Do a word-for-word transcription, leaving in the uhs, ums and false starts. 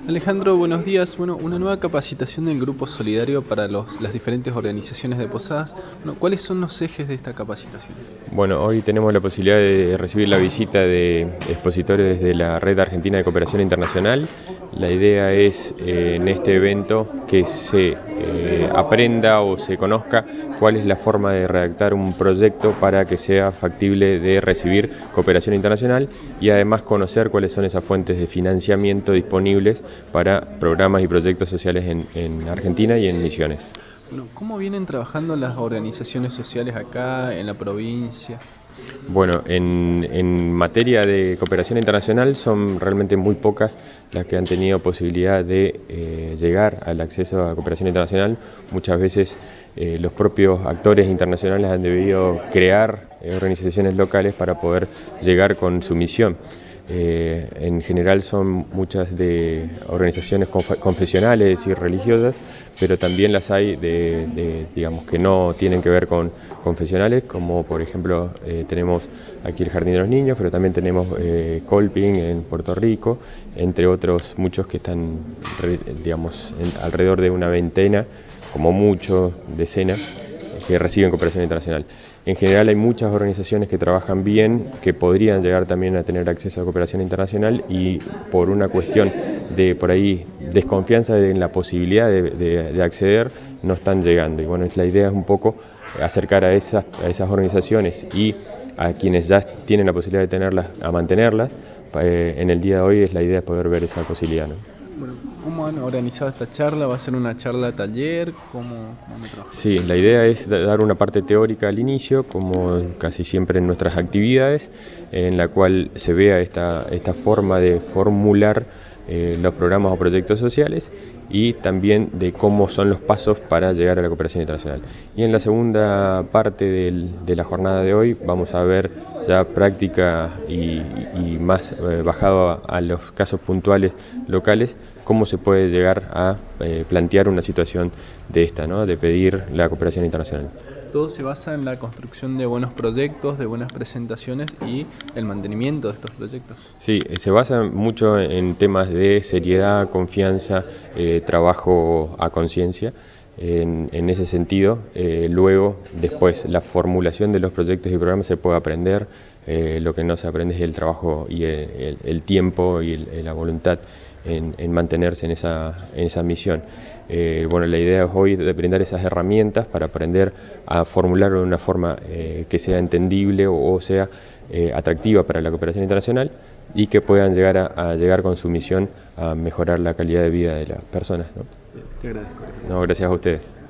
Alejandro, buenos días. Bueno, una nueva capacitación del Grupo Solidario para los, las diferentes organizaciones de Posadas. Bueno, ¿cuáles son los ejes de esta capacitación? Bueno, hoy tenemos la posibilidad de recibir la visita de expositores de la Red Argentina de Cooperación Internacional. La idea es eh, en este evento que se eh, aprenda o se conozca cuál es la forma de redactar un proyecto para que sea factible de recibir cooperación internacional y además conocer cuáles son esas fuentes de financiamiento disponibles para programas y proyectos sociales en, en Argentina y en Misiones. Bueno, ¿cómo vienen trabajando las organizaciones sociales acá en la provincia? Bueno, en, en materia de cooperación internacional son realmente muy pocas las que han tenido posibilidad de eh, llegar al acceso a cooperación internacional. Muchas veces eh, los propios actores internacionales han debido crear eh, organizaciones locales para poder llegar con su misión. Eh, en general son muchas de organizaciones confesionales y religiosas, pero también las hay de, de digamos que no tienen que ver con confesionales, como por ejemplo eh, tenemos aquí el Jardín de los Niños, pero también tenemos eh, Colping en Puerto Rico, entre otros muchos que están digamos en, alrededor de una veintena, como mucho, decenas, que reciben cooperación internacional. En general hay muchas organizaciones que trabajan bien, que podrían llegar también a tener acceso a cooperación internacional y por una cuestión de por ahí desconfianza en la posibilidad de, de, de acceder no están llegando. Y bueno, la idea es un poco acercar a esas, a esas organizaciones y a quienes ya tienen la posibilidad de tenerlas, a mantenerlas. Eh, en el día de hoy es la idea de poder ver esa posibilidad, ¿no? Bueno, ¿cómo han organizado esta charla? ¿Va a ser una charla taller? ¿Cómo, cómo trabajan? Sí, la idea es dar una parte teórica al inicio, como casi siempre en nuestras actividades, en la cual se vea esta, esta forma de formular eh, los programas o proyectos sociales y también de cómo son los pasos para llegar a la cooperación internacional. Y en la segunda parte del, de la jornada de hoy vamos a ver ya práctica y, y más eh, bajado a, a los casos puntuales locales, cómo se puede llegar a eh, plantear una situación de esta, ¿no? De pedir la cooperación internacional. Todo se basa en la construcción de buenos proyectos, de buenas presentaciones y el mantenimiento de estos proyectos. Sí, se basa mucho en temas de seriedad, confianza, eh, trabajo a conciencia. En, en ese sentido, eh, luego, después, la formulación de los proyectos y programas se puede aprender. Eh, lo que no se aprende es el trabajo y el, el, el tiempo y el, la voluntad en, en mantenerse en esa, en esa misión. Eh, bueno, la idea es hoy de brindar esas herramientas para aprender a formularlo de una forma eh, que sea entendible o, o sea eh, atractiva para la cooperación internacional y que puedan llegar a, a llegar con su misión a mejorar la calidad de vida de las personas, ¿no? Te agradezco. No, gracias a ustedes.